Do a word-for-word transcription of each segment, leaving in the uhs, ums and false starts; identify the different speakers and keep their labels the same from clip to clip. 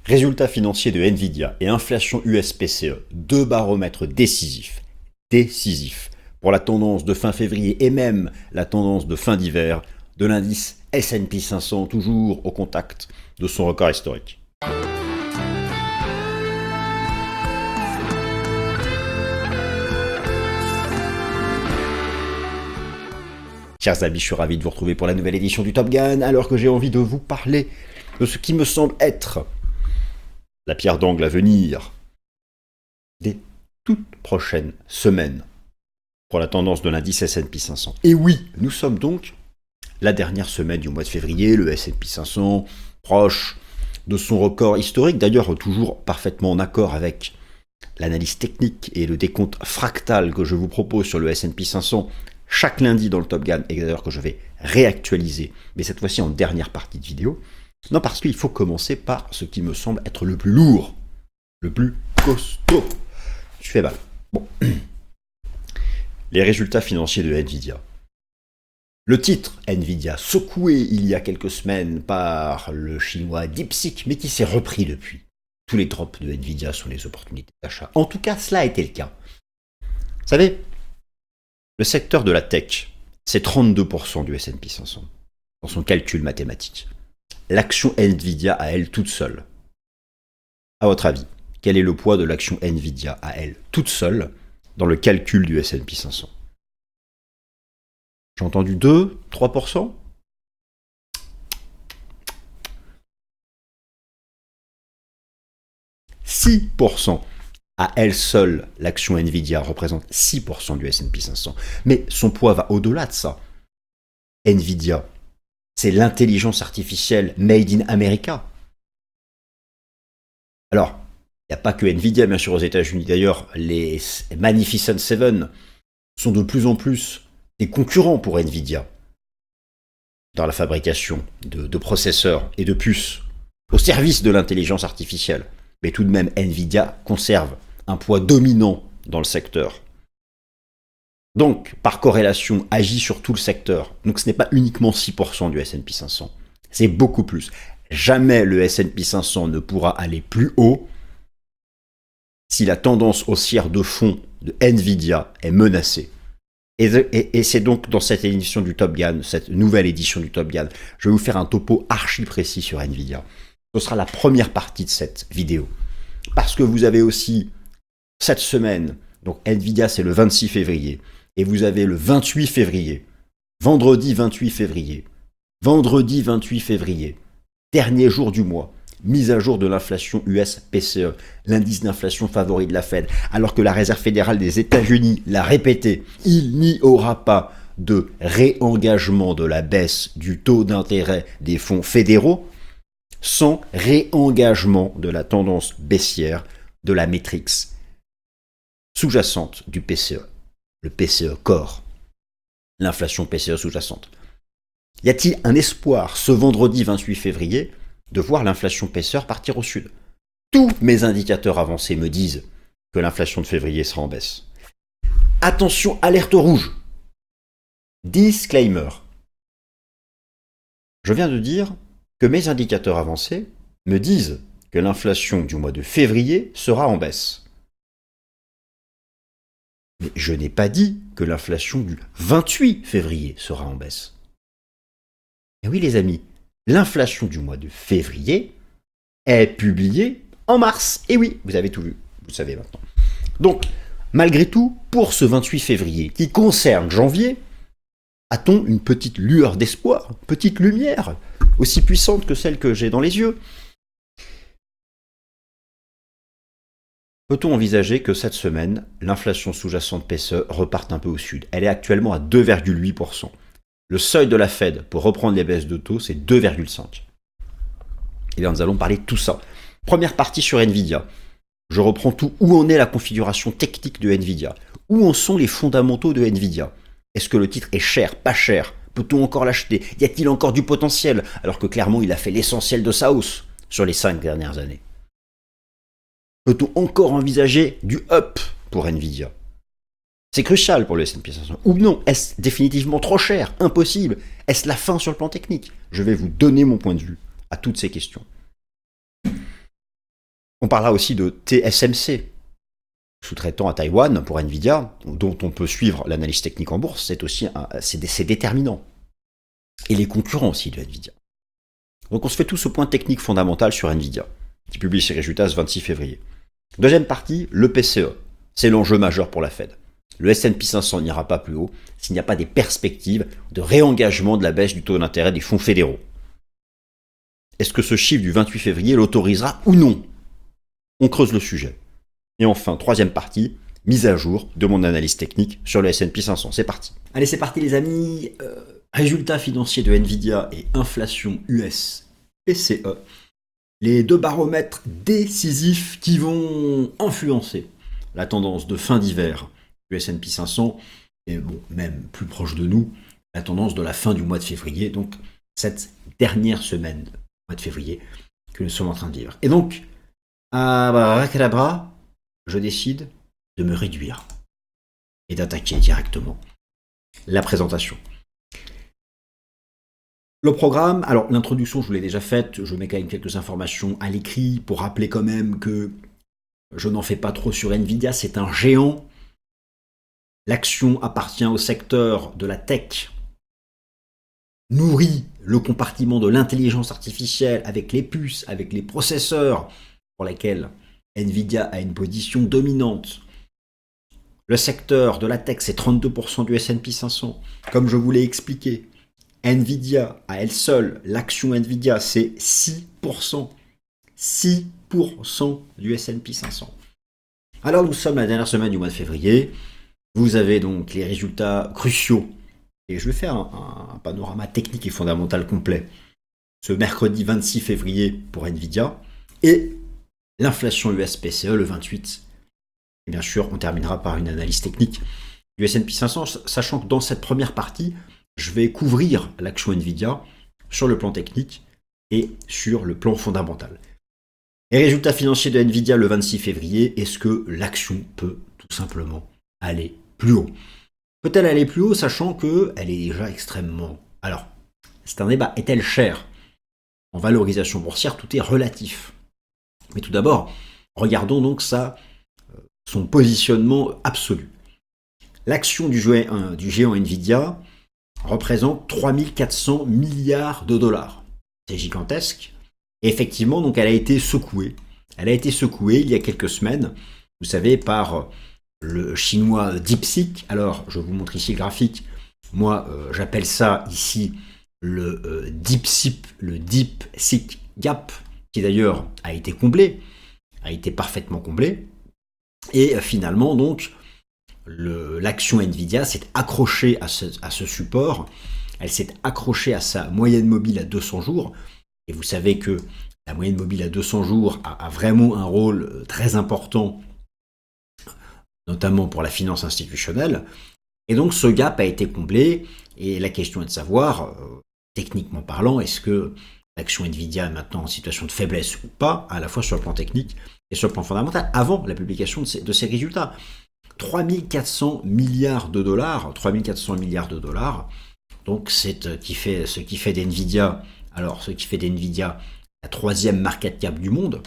Speaker 1: Résultats financiers de Nvidia et inflation U S P C E, deux baromètres décisifs, décisifs pour la tendance de fin février et même la tendance de fin d'hiver de l'indice S and P cinq cents, toujours au contact de son record historique. Chers amis, je suis ravi de vous retrouver pour la nouvelle édition du Top Gun, alors que j'ai envie de vous parler de ce qui me semble être la pierre d'angle à venir des toutes prochaines semaines pour la tendance de l'indice S and P cinq cents. Et oui, nous sommes donc la dernière semaine du mois de février, le S and P cinq cents proche de son record historique, d'ailleurs toujours parfaitement en accord avec l'analyse technique et le décompte fractal que je vous propose sur le S and P cinq cents chaque lundi dans le Top Gun, et d'ailleurs que je vais réactualiser, mais cette fois-ci en dernière partie de vidéo. Non, parce qu'il faut commencer par ce qui me semble être le plus lourd, le plus costaud. Je fais mal. Bon. Les résultats financiers de Nvidia. Le titre, Nvidia, secoué il y a quelques semaines par le chinois DeepSeek, mais qui s'est repris depuis. Tous les drops de Nvidia sont les opportunités d'achat. En tout cas, cela a été le cas. Vous savez, le secteur de la tech, c'est trente-deux pour cent du S and P cinq cents, dans son calcul mathématique. L'action Nvidia à elle toute seule. À votre avis, quel est le poids de l'action Nvidia à elle toute seule dans le calcul du S and P cinq cents? J'ai entendu deux, trois pour cent? six pour cent. À elle seule, l'action Nvidia représente six pour cent du S and P cinq cents. Mais son poids va au-delà de ça. Nvidia, c'est l'intelligence artificielle made in America. Alors, il n'y a pas que Nvidia, bien sûr, aux États-Unis. D'ailleurs, les Magnificent Seven sont de plus en plus des concurrents pour Nvidia dans la fabrication de, de processeurs et de puces au service de l'intelligence artificielle. Mais tout de même, Nvidia conserve un poids dominant dans le secteur. Donc, par corrélation, agit sur tout le secteur. Donc, ce n'est pas uniquement six pour cent du S and P cinq cents. C'est beaucoup plus. Jamais le S and P cinq cents ne pourra aller plus haut si la tendance haussière de fond de Nvidia est menacée. Et, et, et c'est donc dans cette édition du Top Gun, cette nouvelle édition du Top Gun, je vais vous faire un topo archi précis sur Nvidia. Ce sera la première partie de cette vidéo. Parce que vous avez aussi cette semaine, donc Nvidia c'est le vingt-six février, et vous avez le vingt-huit février, vendredi vingt-huit février, vendredi vingt-huit février, dernier jour du mois, mise à jour de l'inflation U S P C E, l'indice d'inflation favori de la Fed, alors que la Réserve fédérale des États-Unis l'a répété, il n'y aura pas de réengagement de la baisse du taux d'intérêt des fonds fédéraux sans réengagement de la tendance baissière de la métrique sous-jacente du P C E, le P C E Core, l'inflation P C E sous-jacente. Y a-t-il un espoir ce vendredi vingt-huit février de voir l'inflation P C E partir au sud? Tous mes indicateurs avancés me disent que l'inflation de février sera en baisse. Attention, alerte rouge. Disclaimer. Je viens de dire que mes indicateurs avancés me disent que l'inflation du mois de février sera en baisse. Mais je n'ai pas dit que l'inflation du vingt-huit février sera en baisse. Et oui les amis, l'inflation du mois de février est publiée en mars. Et oui, vous avez tout vu, vous le savez maintenant. Donc, malgré tout, pour ce vingt-huit février qui concerne janvier, a-t-on une petite lueur d'espoir, une petite lumière, aussi puissante que celle que j'ai dans les yeux? Peut-on envisager que cette semaine, l'inflation sous-jacente P C E reparte un peu au sud? Elle est actuellement à deux virgule huit pour cent. Le seuil de la Fed pour reprendre les baisses de taux, c'est deux virgule cinq. Et bien, nous allons parler de tout ça. Première partie sur Nvidia. Je reprends tout. Où en est la configuration technique de Nvidia? Où en sont les fondamentaux de Nvidia? Est-ce que le titre est cher, pas cher? Peut-on encore l'acheter? Y a-t-il encore du potentiel? Alors que clairement, il a fait l'essentiel de sa hausse sur les cinq dernières années. Peut-on encore envisager du up pour Nvidia? C'est crucial pour le S and P cinq cents. Ou non? Est-ce définitivement trop cher? Impossible? Est-ce la fin sur le plan technique? Je vais vous donner mon point de vue à toutes ces questions. On parlera aussi de T S M C, sous-traitant à Taïwan pour Nvidia, dont on peut suivre l'analyse technique en bourse, c'est aussi un, c'est, c'est déterminant. Et les concurrents aussi de Nvidia. Donc on se fait tout ce point technique fondamental sur Nvidia, qui publie ses résultats ce vingt-six février. Deuxième partie, le P C E. C'est l'enjeu majeur pour la Fed. Le S and P cinq cents n'ira pas plus haut s'il n'y a pas des perspectives de réengagement de la baisse du taux d'intérêt des fonds fédéraux. Est-ce que ce chiffre du vingt-huit février l'autorisera ou non? On creuse le sujet. Et enfin, troisième partie, mise à jour de mon analyse technique sur le S and P cinq cents. C'est parti. Allez, c'est parti les amis. Euh, résultats financiers de Nvidia et inflation U S P C E. Les deux baromètres décisifs qui vont influencer la tendance de fin d'hiver du S and P cinq cents et bon, même plus proche de nous, la tendance de la fin du mois de février, donc cette dernière semaine du mois de février que nous sommes en train de vivre. Et donc, à Abracadabra, je décide de me réduire et d'attaquer directement la présentation. Le programme, alors l'introduction, je vous l'ai déjà faite, je mets quand même quelques informations à l'écrit pour rappeler quand même que je n'en fais pas trop sur Nvidia, c'est un géant. L'action appartient au secteur de la tech, nourrit le compartiment de l'intelligence artificielle avec les puces, avec les processeurs pour lesquels Nvidia a une position dominante. Le secteur de la tech, c'est trente-deux pour cent du S and P cinq cents. Comme je vous l'ai expliqué, Nvidia, à elle seule, l'action Nvidia, c'est six pour cent. six pour cent du S and P cinq cents. Alors nous sommes la dernière semaine du mois de février. Vous avez donc les résultats cruciaux. Et je vais faire un, un panorama technique et fondamental complet. Ce mercredi vingt-six février pour Nvidia. Et l'inflation U S P C E le vingt-huit. Et bien sûr, on terminera par une analyse technique du S and P cinq cents, sachant que dans cette première partie, je vais couvrir l'action Nvidia sur le plan technique et sur le plan fondamental. Les résultats financiers de Nvidia le vingt-six février, est-ce que l'action peut tout simplement aller plus haut? Peut-elle aller plus haut, sachant qu'elle est déjà extrêmement... Alors, c'est un débat. Est-elle chère? En valorisation boursière, tout est relatif. Mais tout d'abord, regardons donc ça, son positionnement absolu. L'action du géant, du géant Nvidia représente trois mille quatre cents milliards de dollars. C'est gigantesque. Et effectivement, donc, elle a été secouée. Elle a été secouée il y a quelques semaines, vous savez, par le chinois DeepSeek. Alors, je vous montre ici le graphique. Moi, euh, j'appelle ça ici le euh, DeepSeek, le DeepSeek Gap, qui d'ailleurs a été comblé, a été parfaitement comblé. Et euh, finalement, donc, le, l'action Nvidia s'est accrochée à ce, à ce support. Elle s'est accrochée à sa moyenne mobile à deux cents jours. Et vous savez que la moyenne mobile à deux cents jours a, a vraiment un rôle très important, notamment pour la finance institutionnelle. Et donc ce gap a été comblé. Et la question est de savoir, euh, techniquement parlant, est-ce que l'action Nvidia est maintenant en situation de faiblesse ou pas, à la fois sur le plan technique et sur le plan fondamental, avant la publication de ces, de ces résultats. trois mille quatre cents milliards de dollars, trois mille quatre cents milliards de dollars, donc c'est qui fait, ce qui fait d'Nvidia, alors ce qui fait d'Nvidia la troisième market cap du monde,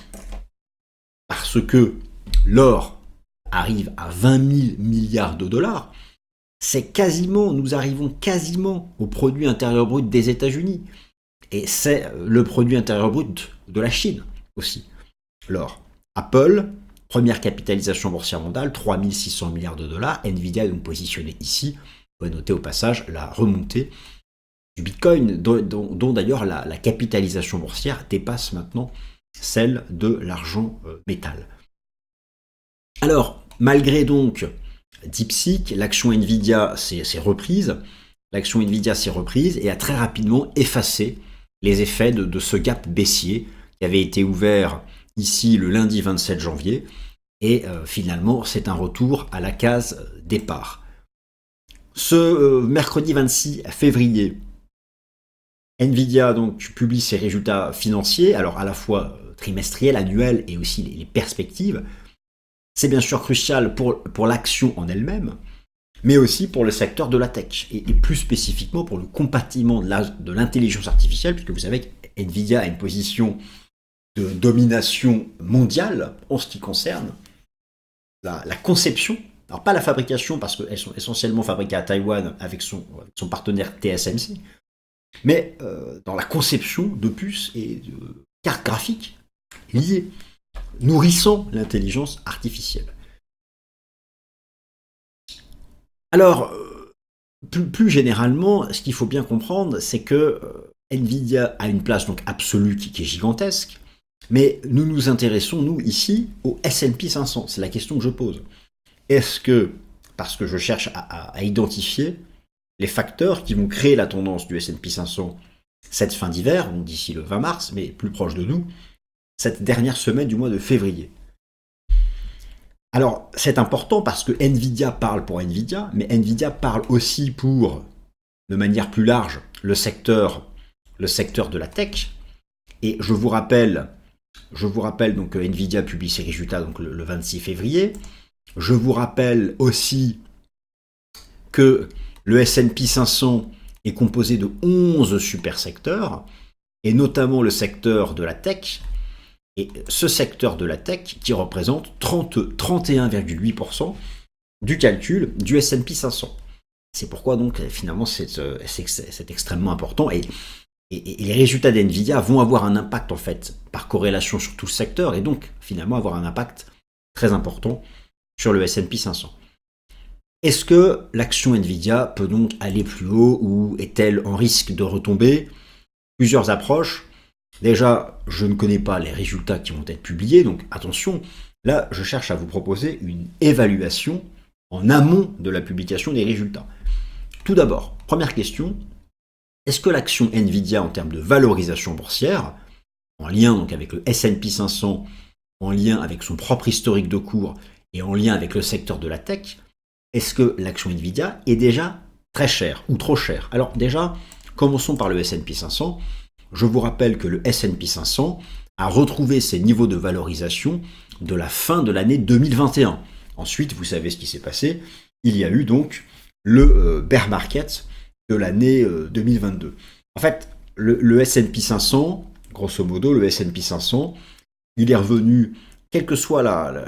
Speaker 1: parce que l'or arrive à vingt mille milliards de dollars, c'est quasiment, nous arrivons quasiment au produit intérieur brut des États-Unis. Et c'est le produit intérieur brut de la Chine aussi, l'or. Apple, première capitalisation boursière mondiale, trois mille six cents milliards de dollars. Nvidia est donc positionné ici. On va noter au passage la remontée du Bitcoin, dont, dont, dont d'ailleurs la, la capitalisation boursière dépasse maintenant celle de l'argent euh, métal. Alors, malgré donc DeepSeek, l'action Nvidia s'est, s'est reprise, l'action Nvidia s'est reprise et a très rapidement effacé les effets de, de ce gap baissier qui avait été ouvert ici le lundi vingt-sept janvier. Et euh, finalement, c'est un retour à la case départ. Ce euh, mercredi vingt-six février, Nvidia donc publie ses résultats financiers, alors à la fois trimestriels, annuels et aussi les, les perspectives. C'est bien sûr crucial pour, pour l'action en elle-même, mais aussi pour le secteur de la tech, et, et plus spécifiquement pour le compartiment de, la, de l'intelligence artificielle, puisque vous savez que Nvidia a une position de domination mondiale en ce qui concerne la, la conception. Alors pas la fabrication, parce qu'elles sont essentiellement fabriquées à Taïwan avec son, avec son partenaire T S M C, mais euh, dans la conception de puces et de cartes graphiques liées, nourrissant l'intelligence artificielle. Alors, euh, plus, plus généralement, ce qu'il faut bien comprendre, c'est que euh, Nvidia a une place donc absolue qui, qui est gigantesque, mais nous nous intéressons, nous, ici, au S and P cinq cents. C'est la question que je pose. Est-ce que, parce que je cherche à, à, à identifier les facteurs qui vont créer la tendance du S and P cinq cents cette fin d'hiver, donc d'ici le vingt mars, mais plus proche de nous, cette dernière semaine du mois de février. Alors, c'est important parce que Nvidia parle pour Nvidia, mais Nvidia parle aussi pour, de manière plus large, le secteur, le secteur de la tech. Et je vous rappelle, je vous rappelle donc que Nvidia publie ses résultats donc le, le vingt-six février. Je vous rappelle aussi que le S and P cinq cents est composé de onze super secteurs, et notamment le secteur de la tech, et ce secteur de la tech qui représente trente, trente et un virgule huit pour cent du calcul du S and P cinq cents. C'est pourquoi donc finalement c'est, c'est, c'est extrêmement important, et, et, et les résultats d'Nvidia vont avoir un impact en fait par corrélation sur tout le secteur, et donc finalement avoir un impact très important sur le S and P cinq cents. Est-ce que l'action Nvidia peut donc aller plus haut ou est-elle en risque de retomber? Plusieurs approches. Déjà, je ne connais pas les résultats qui vont être publiés, donc attention, là je cherche à vous proposer une évaluation en amont de la publication des résultats. Tout d'abord, première question, est-ce que l'action Nvidia en termes de valorisation boursière, en lien donc avec le S and P cinq cents, en lien avec son propre historique de cours et en lien avec le secteur de la tech, est-ce que l'action Nvidia est déjà très chère ou trop chère? Alors déjà, commençons par le S and P cinq cents. Je vous rappelle que le S and P cinq cents a retrouvé ses niveaux de valorisation de la fin de l'année deux mille vingt et un. Ensuite, vous savez ce qui s'est passé. Il y a eu donc le euh, bear market de l'année euh, deux mille vingt-deux. En fait, le, le S and P cinq cents, grosso modo, le S and P cinq cents, il est revenu, quelle que soit la, la,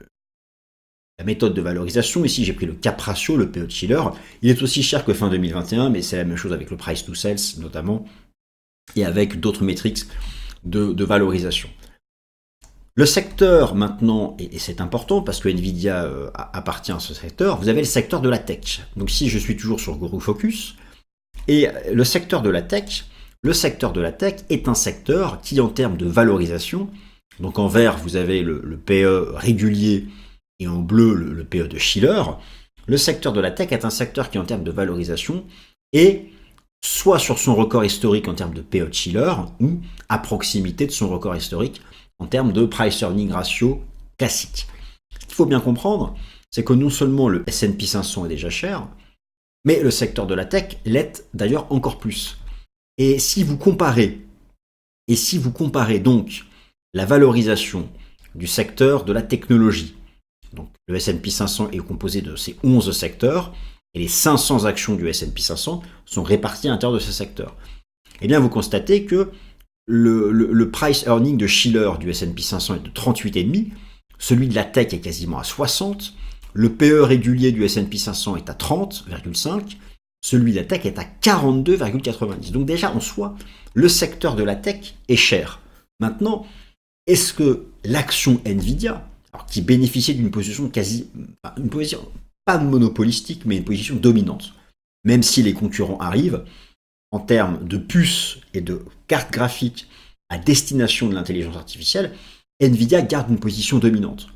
Speaker 1: la méthode de valorisation. Ici, j'ai pris le cap ratio, le P E de Shiller. Il est aussi cher que fin deux mille vingt et un, mais c'est la même chose avec le price to sales, notamment, et avec d'autres métriques de, de valorisation. Le secteur maintenant, et, et c'est important parce que Nvidia euh, appartient à ce secteur, vous avez le secteur de la tech. Donc si je suis toujours sur Guru Focus, et le secteur de la tech, le secteur de la tech est un secteur qui en termes de valorisation, donc en vert vous avez le, le P E régulier et en bleu le, le P E de Shiller, le secteur de la tech est un secteur qui en termes de valorisation est soit sur son record historique en termes de P E de Shiller, ou à proximité de son record historique en termes de price-earning ratio classique. Ce qu'il faut bien comprendre, c'est que non seulement le S and P cinq cents est déjà cher, mais le secteur de la tech l'est d'ailleurs encore plus. Et si vous comparez, et si vous comparez donc la valorisation du secteur de la technologie, donc le S and P cinq cents est composé de ces onze secteurs, et les cinq cents actions du S and P cinq cents sont réparties à l'intérieur de ce secteur. Eh bien, vous constatez que le, le, le price earning de Shiller du S and P cinq cents est de trente-huit virgule cinq, celui de la tech est quasiment à soixante, le P E régulier du S and P cinq cents est à trente virgule cinq, celui de la tech est à quarante-deux virgule quatre-vingt-dix. Donc déjà, en soi, le secteur de la tech est cher. Maintenant, est-ce que l'action Nvidia, alors, qui bénéficiait d'une position quasi... une position pas monopolistique, mais une position dominante, même si les concurrents arrivent, en termes de puces et de cartes graphiques à destination de l'intelligence artificielle, Nvidia garde une position dominante.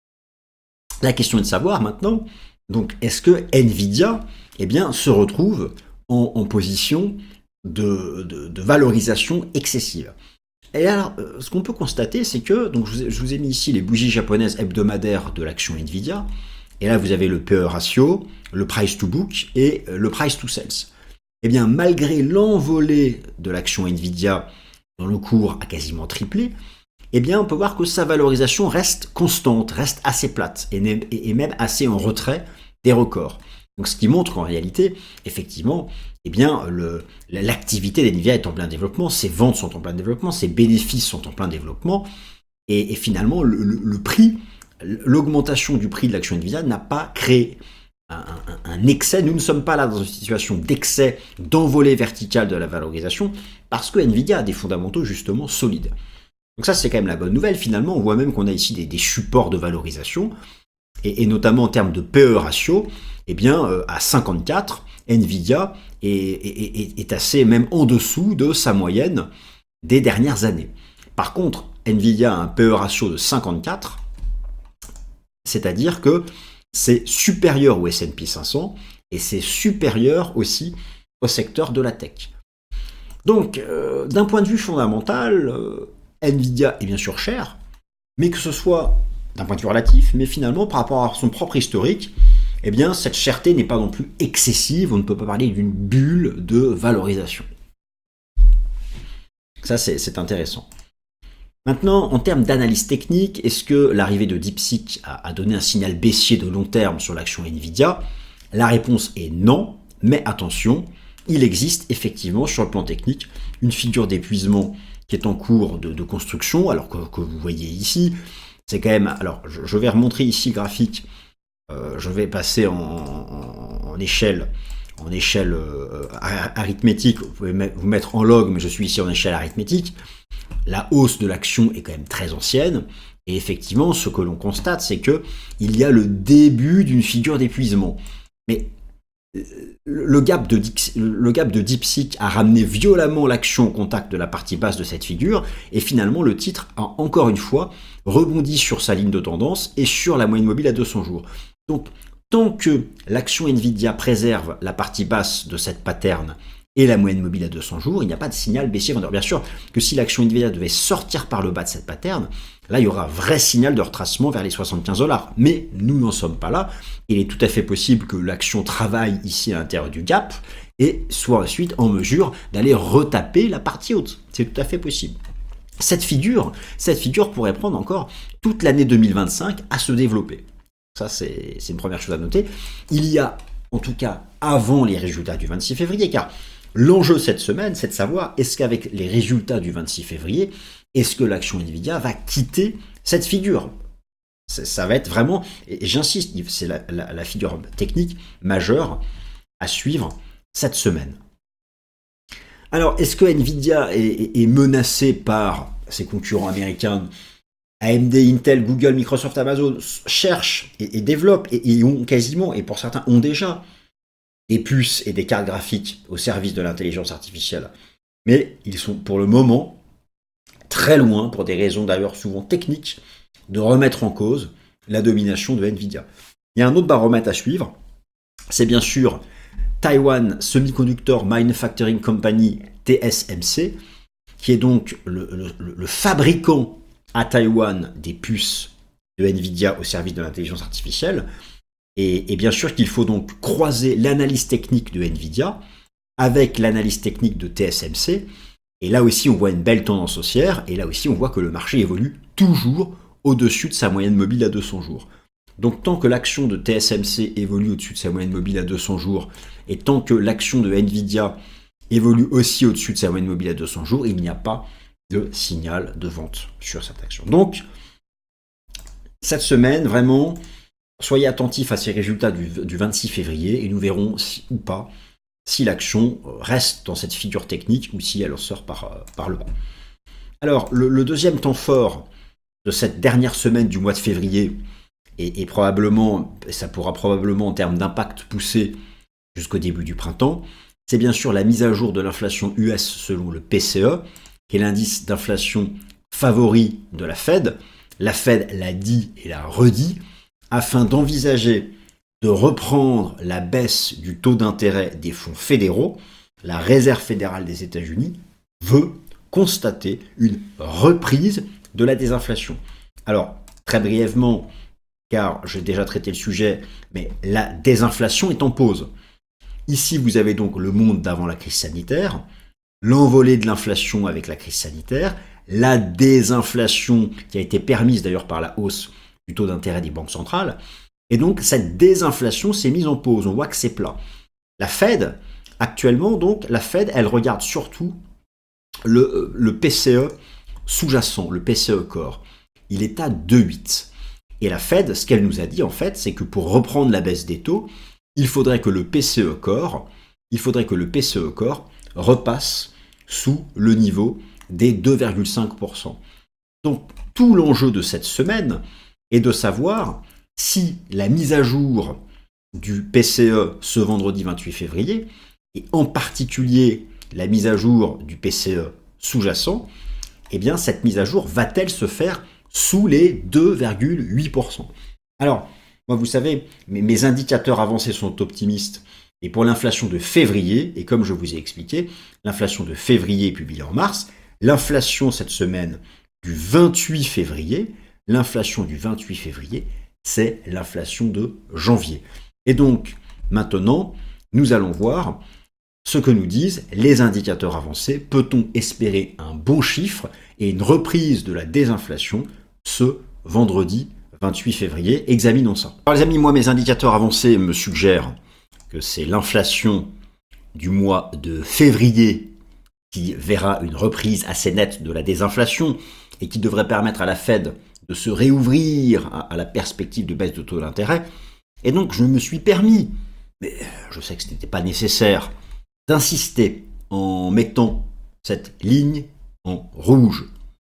Speaker 1: La question est de savoir maintenant, donc, est-ce que Nvidia eh bien, se retrouve en, en position de, de, de valorisation excessive? Et alors, ce qu'on peut constater, c'est que, donc, je vous ai, je vous ai mis ici les bougies japonaises hebdomadaires de l'action Nvidia, et là, vous avez le P E ratio, le price to book et le price to sales. Eh bien, malgré l'envolée de l'action Nvidia, dont le cours a quasiment triplé, eh bien, on peut voir que sa valorisation reste constante, reste assez plate, et même assez en retrait des records. Donc ce qui montre qu'en réalité, effectivement, eh bien, le, l'activité d'NVIDIA est en plein développement, ses ventes sont en plein développement, ses bénéfices sont en plein développement, et, et finalement, le, le, le prix, l'augmentation du prix de l'action NVIDIA n'a pas créé un, un, un excès. Nous ne sommes pas là dans une situation d'excès, d'envolée verticale de la valorisation, parce que NVIDIA a des fondamentaux justement solides. Donc ça, c'est quand même la bonne nouvelle. Finalement, on voit même qu'on a ici des, des supports de valorisation, et, et notamment en termes de P E ratio, eh bien, euh, à cinquante-quatre, NVIDIA est, est, est, est assez même en dessous de sa moyenne des dernières années. Par contre, NVIDIA a un P E ratio de cinquante-quatre, c'est-à-dire que c'est supérieur au S and P cinq cents et c'est supérieur aussi au secteur de la tech. Donc, euh, d'un point de vue fondamental, euh, NVIDIA est bien sûr cher, mais que ce soit d'un point de vue relatif, mais finalement par rapport à son propre historique, eh bien cette cherté n'est pas non plus excessive, on ne peut pas parler d'une bulle de valorisation. Ça c'est, c'est intéressant. Maintenant, en termes d'analyse technique, est-ce que l'arrivée de DeepSeek a, a donné un signal baissier de long terme sur l'action NVIDIA? La réponse est non, mais attention, il existe effectivement sur le plan technique une figure d'épuisement qui est en cours de, de construction, alors que, que vous voyez ici, c'est quand même... Alors, je, je vais remontrer ici le graphique, euh, je vais passer en, en, en échelle, en échelle euh, arithmétique, vous pouvez vous mettre en log, mais je suis ici en échelle arithmétique. La hausse de l'action est quand même très ancienne, et effectivement, ce que l'on constate, c'est que il y a le début d'une figure d'épuisement. Mais le gap, de, le gap de DeepSeek a ramené violemment l'action au contact de la partie basse de cette figure, et finalement le titre a encore une fois rebondi sur sa ligne de tendance et sur la moyenne mobile à deux cents jours. Donc tant que l'action NVIDIA préserve la partie basse de cette pattern et la moyenne mobile à deux cents jours, il n'y a pas de signal baissier vendeur. Bien sûr que si l'action NVIDIA devait sortir par le bas de cette pattern, là il y aura un vrai signal de retracement vers les soixante-quinze dollars. Mais nous n'en sommes pas là. Il est tout à fait possible que l'action travaille ici à l'intérieur du gap et soit ensuite en mesure d'aller retaper la partie haute. C'est tout à fait possible. Cette figure, cette figure pourrait prendre encore toute l'année deux mille vingt-cinq à se développer. Ça, c'est, c'est une première chose à noter. Il y a, en tout cas, avant les résultats du vingt-six février, car l'enjeu cette semaine, c'est de savoir est-ce qu'avec les résultats du vingt-six février, est-ce que l'action NVIDIA va quitter cette figure? ça, ça va être vraiment, et j'insiste, c'est la, la, la figure technique majeure à suivre cette semaine. Alors, est-ce que NVIDIA est, est, est menacé par ses concurrents américains? A M D, Intel, Google, Microsoft, Amazon cherchent et, et développent, et, et ont quasiment, et pour certains ont déjà, des puces et des cartes graphiques au service de l'intelligence artificielle. Mais ils sont pour le moment très loin, pour des raisons d'ailleurs souvent techniques, de remettre en cause la domination de NVIDIA. Il y a un autre baromètre à suivre, c'est bien sûr Taiwan Semiconductor Manufacturing Company, T S M C, qui est donc le, le, le fabricant à Taïwan des puces de NVIDIA au service de l'intelligence artificielle. Et, et bien sûr qu'il faut donc croiser l'analyse technique de NVIDIA avec l'analyse technique de T S M C. Et là aussi, on voit une belle tendance haussière. Et là aussi, on voit que le marché évolue toujours au-dessus de sa moyenne mobile à deux cents jours. Donc tant que l'action de T S M C évolue au-dessus de sa moyenne mobile à deux cents jours, et tant que l'action de NVIDIA évolue aussi au-dessus de sa moyenne mobile à deux cents jours, il n'y a pas de signal de vente sur cette action. Donc, cette semaine, vraiment, soyez attentifs à ces résultats du, du vingt-six février et nous verrons si, ou pas si l'action reste dans cette figure technique ou si elle sort par, par le bas. Alors, le, le deuxième temps fort de cette dernière semaine du mois de février, et, et probablement, ça pourra probablement en termes d'impact pousser jusqu'au début du printemps, c'est bien sûr la mise à jour de l'inflation U S selon le P C E, qui est l'indice d'inflation favori de la Fed. La Fed l'a dit et l'a redit, afin d'envisager de reprendre la baisse du taux d'intérêt des fonds fédéraux. La Réserve fédérale des États-Unis veut constater une reprise de la désinflation. Alors, très brièvement, car j'ai déjà traité le sujet, mais la désinflation est en pause. Ici, vous avez donc le monde d'avant la crise sanitaire, l'envolée de l'inflation avec la crise sanitaire, la désinflation qui a été permise d'ailleurs par la hausse du taux d'intérêt des banques centrales, Et donc, cette désinflation s'est mise en pause. On voit que c'est plat. La Fed, actuellement, donc, la Fed, elle regarde surtout le, le P C E sous-jacent, le P C E Core. Il est à deux virgule huit. Et la Fed, ce qu'elle nous a dit, en fait, c'est que pour reprendre la baisse des taux, il faudrait que le P C E Core, il faudrait que le P C E Core repasse sous le niveau des deux virgule cinq pour cent. Donc, tout l'enjeu de cette semaine est de savoir si la mise à jour du P C E ce vendredi vingt-huit février, et en particulier la mise à jour du P C E sous-jacent, eh bien, cette mise à jour va-t-elle se faire sous les deux virgule huit pour cent? Alors, moi, vous savez, mes, mes indicateurs avancés sont optimistes. Et pour l'inflation de février, et comme je vous ai expliqué, l'inflation de février est publiée en mars, l'inflation cette semaine du vingt-huit février, l'inflation du vingt-huit février, c'est l'inflation de janvier. Et donc, maintenant, nous allons voir ce que nous disent les indicateurs avancés. Peut-on espérer un bon chiffre et une reprise de la désinflation ce vendredi vingt-huit février? Examinons ça. Alors les amis, moi, mes indicateurs avancés me suggèrent que c'est l'inflation du mois de février qui verra une reprise assez nette de la désinflation et qui devrait permettre à la Fed de se réouvrir à la perspective de baisse de taux d'intérêt. Et donc, je me suis permis, mais je sais que ce n'était pas nécessaire, d'insister en mettant cette ligne en rouge.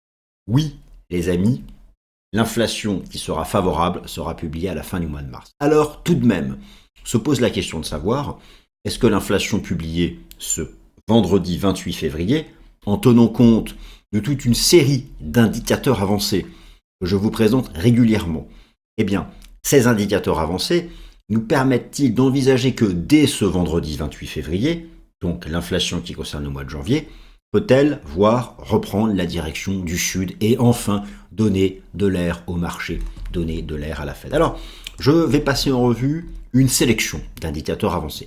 Speaker 1: Oui, les amis, l'inflation qui sera favorable sera publiée à la fin du mois de mars. Alors, tout de même, se pose la question de savoir, est-ce que l'inflation publiée ce vendredi vingt-huit février, en tenant compte de toute une série d'indicateurs avancés que je vous présente régulièrement, eh bien, ces indicateurs avancés nous permettent-ils d'envisager que dès ce vendredi vingt-huit février, donc l'inflation qui concerne le mois de janvier, peut-elle voir reprendre la direction du sud et enfin donner de l'air au marché, donner de l'air à la Fed? Alors, je vais passer en revue une sélection d'indicateurs avancés.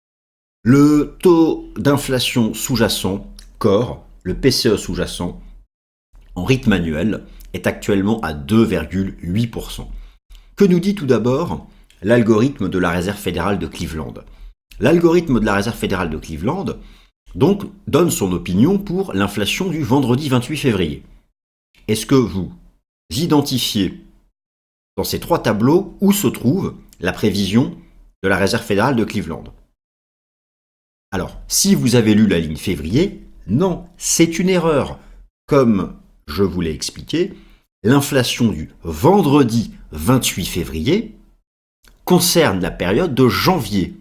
Speaker 1: Le taux d'inflation sous-jacent, Core, le P C E sous-jacent, en rythme annuel, est actuellement à deux virgule huit pour cent. Que nous dit tout d'abord l'algorithme de la Réserve fédérale de Cleveland? L'algorithme de la Réserve fédérale de Cleveland donc, donne son opinion pour l'inflation du vendredi vingt-huit février. Est-ce que vous identifiez dans ces trois tableaux où se trouve la prévision de la Réserve fédérale de Cleveland? Alors, si vous avez lu la ligne février, non, c'est une erreur. Comme je vous l'ai expliqué, l'inflation du vendredi vingt-huit février concerne la période de janvier.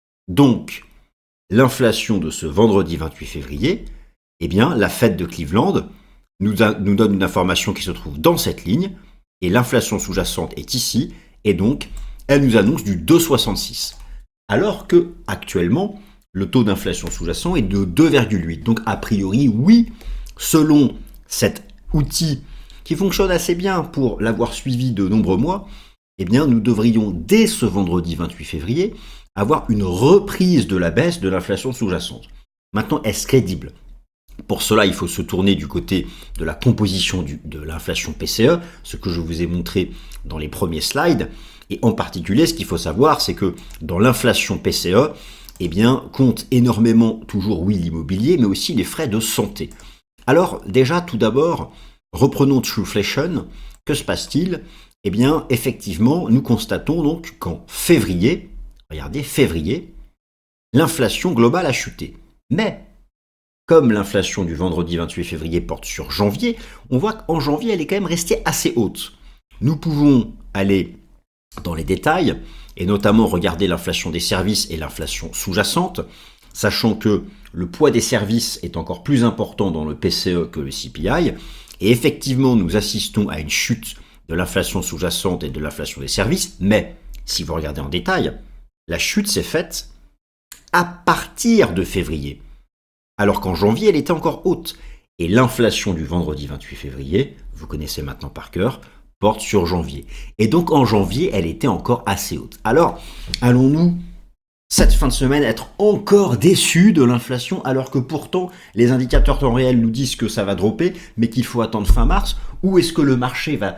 Speaker 1: Donc, l'inflation de ce vendredi vingt-huit février, eh bien, la Fed de Cleveland nous, a, nous donne une information qui se trouve dans cette ligne, et l'inflation sous-jacente est ici, et donc, elle nous annonce du deux virgule soixante-six. Alors que, actuellement, le taux d'inflation sous-jacent est de deux virgule huit. Donc, a priori, oui, selon cet outil qui fonctionne assez bien pour l'avoir suivi de nombreux mois, eh bien, nous devrions, dès ce vendredi vingt-huit février, avoir une reprise de la baisse de l'inflation sous-jacente. Maintenant, est-ce crédible? Pour cela, il faut se tourner du côté de la composition du, de l'inflation P C E, ce que je vous ai montré dans les premiers slides. Et en particulier, ce qu'il faut savoir, c'est que dans l'inflation P C E, eh bien, compte énormément, toujours oui, l'immobilier, mais aussi les frais de santé. Alors, déjà, tout d'abord, reprenons Trueflation. Que se passe-t-il? Eh bien, effectivement, nous constatons donc qu'en février, regardez, février, l'inflation globale a chuté. Mais, comme l'inflation du vendredi vingt-huit février porte sur janvier, on voit qu'en janvier, elle est quand même restée assez haute. Nous pouvons aller dans les détails, et notamment regarder l'inflation des services et l'inflation sous-jacente, sachant que le poids des services est encore plus important dans le P C E que le C P I, et effectivement, nous assistons à une chute de l'inflation sous-jacente et de l'inflation des services, mais si vous regardez en détail, la chute s'est faite à partir de février, alors qu'en janvier, elle était encore haute. Et l'inflation du vendredi vingt-huit février, vous connaissez maintenant par cœur, porte sur janvier. Et donc en janvier, elle était encore assez haute. Alors, allons-nous, cette fin de semaine, être encore déçus de l'inflation, alors que pourtant, les indicateurs temps réel nous disent que ça va dropper, mais qu'il faut attendre fin mars? Ou est-ce que le marché va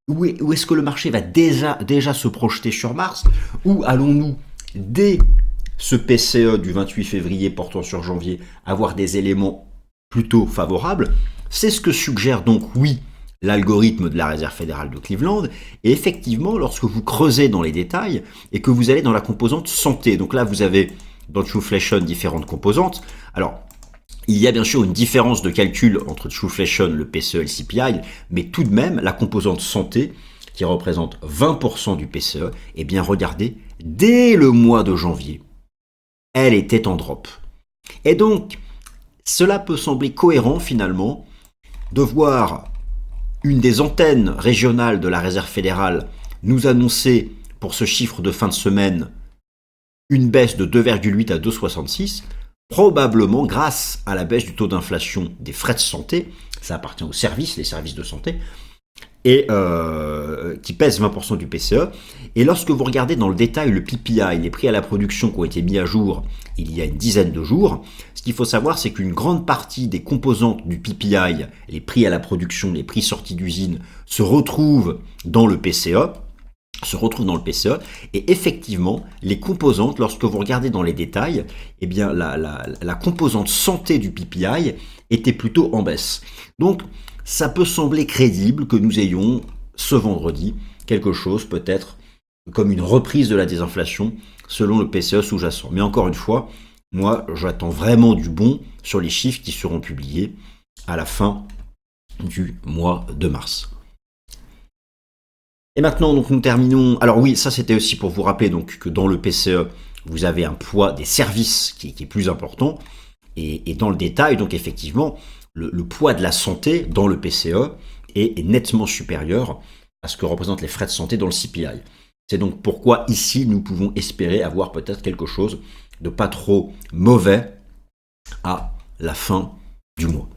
Speaker 1: où est, où est-ce que le marché va déjà, déjà se projeter sur Mars? Ou allons-nous, dès ce P C E du vingt-huit février portant sur janvier, avoir des éléments plutôt favorables? C'est ce que suggère donc, oui, l'algorithme de la Réserve fédérale de Cleveland. Et effectivement, lorsque vous creusez dans les détails et que vous allez dans la composante santé, donc là vous avez dans Trueflation différentes composantes. Alors, il y a bien sûr une différence de calcul entre Trueflation, le P C E et le C P I, mais tout de même, la composante santé, qui représente vingt pour cent du P C E, eh bien regardez, dès le mois de janvier, elle était en drop. Et donc, cela peut sembler cohérent finalement de voir une des antennes régionales de la Réserve fédérale nous annoncer pour ce chiffre de fin de semaine une baisse de deux virgule huit à deux virgule soixante-six, probablement grâce à la baisse du taux d'inflation des frais de santé, ça appartient aux services, les services de santé, et euh, qui pèse vingt pour cent du P C E. Et lorsque vous regardez dans le détail le P P I, les prix à la production qui ont été mis à jour il y a une dizaine de jours, ce qu'il faut savoir, c'est qu'une grande partie des composantes du P P I, les prix à la production, les prix sortis d'usine, se retrouvent dans le P C E, se retrouvent dans le P C E, et effectivement, les composantes, lorsque vous regardez dans les détails, eh bien, la, la, la composante santé du P P I était plutôt en baisse. Donc, ça peut sembler crédible que nous ayons, ce vendredi, quelque chose peut-être comme une reprise de la désinflation selon le P C E sous-jacent. Mais encore une fois, moi, j'attends vraiment du bon sur les chiffres qui seront publiés à la fin du mois de mars. Et maintenant, donc, nous terminons. Alors oui, ça c'était aussi pour vous rappeler donc, que dans le P C E, vous avez un poids des services qui, qui est plus important. Et, et dans le détail, donc effectivement, le, le poids de la santé dans le P C E est, est nettement supérieur à ce que représentent les frais de santé dans le C P I. C'est donc pourquoi ici, nous pouvons espérer avoir peut-être quelque chose de pas trop mauvais à la fin du mois.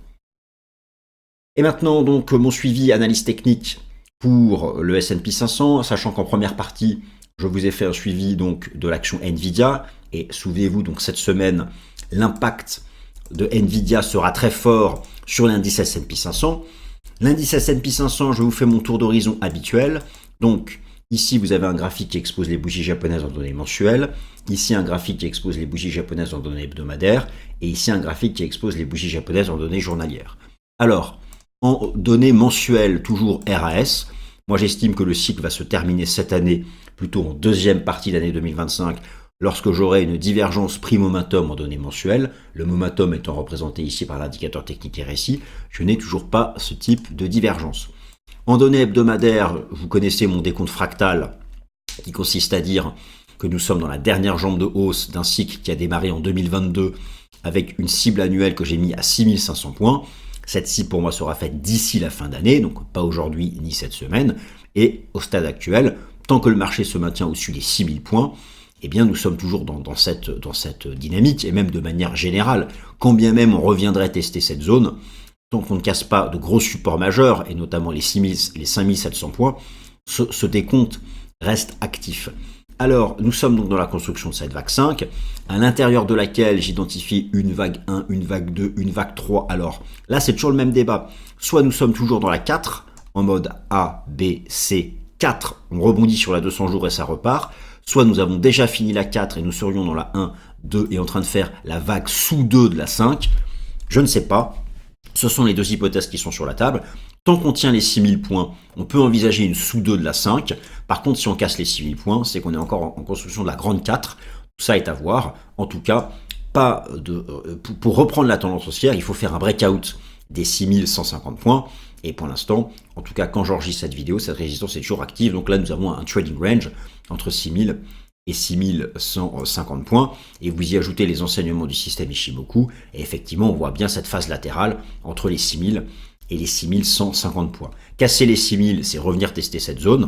Speaker 1: Et maintenant, donc, mon suivi analyse technique pour le S and P cinq cents, sachant qu'en première partie, je vous ai fait un suivi donc de l'action Nvidia. Et souvenez-vous, donc cette semaine, l'impact de Nvidia sera très fort sur l'indice S and P cinq cents. L'indice S and P cinq cents, je vous fais mon tour d'horizon habituel. Donc, ici, vous avez un graphique qui expose les bougies japonaises en données mensuelles. Ici, un graphique qui expose les bougies japonaises en données hebdomadaires. Et ici, un graphique qui expose les bougies japonaises en données journalières. Alors, en données mensuelles, toujours R A S, moi j'estime que le cycle va se terminer cette année, plutôt en deuxième partie d'année deux mille vingt-cinq, lorsque j'aurai une divergence prix-momentum en données mensuelles, le momentum étant représenté ici par l'indicateur technique R S I, je n'ai toujours pas ce type de divergence. En données hebdomadaires, vous connaissez mon décompte fractal, qui consiste à dire que nous sommes dans la dernière jambe de hausse d'un cycle qui a démarré en deux mille vingt-deux, avec une cible annuelle que j'ai mis à six mille cinq cents points. Cette cible pour moi sera faite d'ici la fin d'année, donc pas aujourd'hui ni cette semaine. Et au stade actuel, tant que le marché se maintient au-dessus des six mille points, eh bien nous sommes toujours dans, dans, cette, dans cette dynamique, et même de manière générale. Quand bien même on reviendrait tester cette zone, tant qu'on ne casse pas de gros supports majeurs, et notamment les, six mille, les cinq mille sept cents points, ce, ce décompte reste actif. Alors, nous sommes donc dans la construction de cette vague cinq, à l'intérieur de laquelle j'identifie une vague un, une vague deux, une vague trois. Alors, là, c'est toujours le même débat. Soit nous sommes toujours dans la quatre, en mode A, B, C, quatre, on rebondit sur la deux cents jours et ça repart. Soit nous avons déjà fini la quatre et nous serions dans la un, deux et en train de faire la vague sous deux de la cinq. Je ne sais pas. Ce sont les deux hypothèses qui sont sur la table. Tant qu'on tient les six mille points, on peut envisager une sous deux de la cinq. Par contre, si on casse les six mille points, c'est qu'on est encore en construction de la grande quatre. Tout ça est à voir. En tout cas, pas de, pour reprendre la tendance haussière, il faut faire un breakout des six mille cent cinquante points. Et pour l'instant, en tout cas, quand j'enregistre cette vidéo, cette résistance est toujours active. Donc là, nous avons un trading range entre six mille et six mille cent cinquante points. Et vous y ajoutez les enseignements du système Ishimoku. Et effectivement, on voit bien cette phase latérale entre les six mille et les six mille cent cinquante points. Casser les six mille, c'est revenir tester cette zone.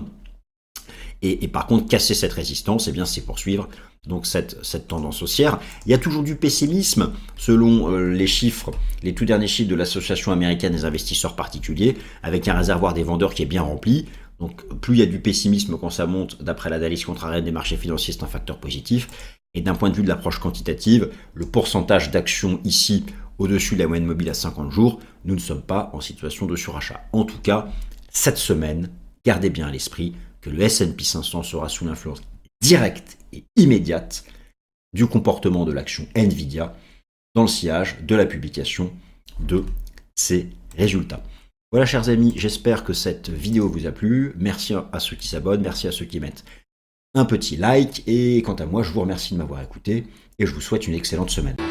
Speaker 1: Et, et par contre, casser cette résistance, eh bien, c'est poursuivre donc cette, cette tendance haussière. Il y a toujours du pessimisme, selon euh, les chiffres, les tout derniers chiffres de l'Association américaine des investisseurs particuliers, avec un réservoir des vendeurs qui est bien rempli. Donc, plus il y a du pessimisme quand ça monte, d'après l'analyse contrarienne des marchés financiers, c'est un facteur positif. Et d'un point de vue de l'approche quantitative, le pourcentage d'actions ici, au-dessus de la moyenne mobile à cinquante jours, nous ne sommes pas en situation de surachat. En tout cas, cette semaine, gardez bien à l'esprit que le S and P cinq cents sera sous l'influence directe et immédiate du comportement de l'action Nvidia dans le sillage de la publication de ces résultats. Voilà, chers amis, j'espère que cette vidéo vous a plu. Merci à ceux qui s'abonnent, merci à ceux qui mettent un petit like. Et quant à moi, je vous remercie de m'avoir écouté et je vous souhaite une excellente semaine.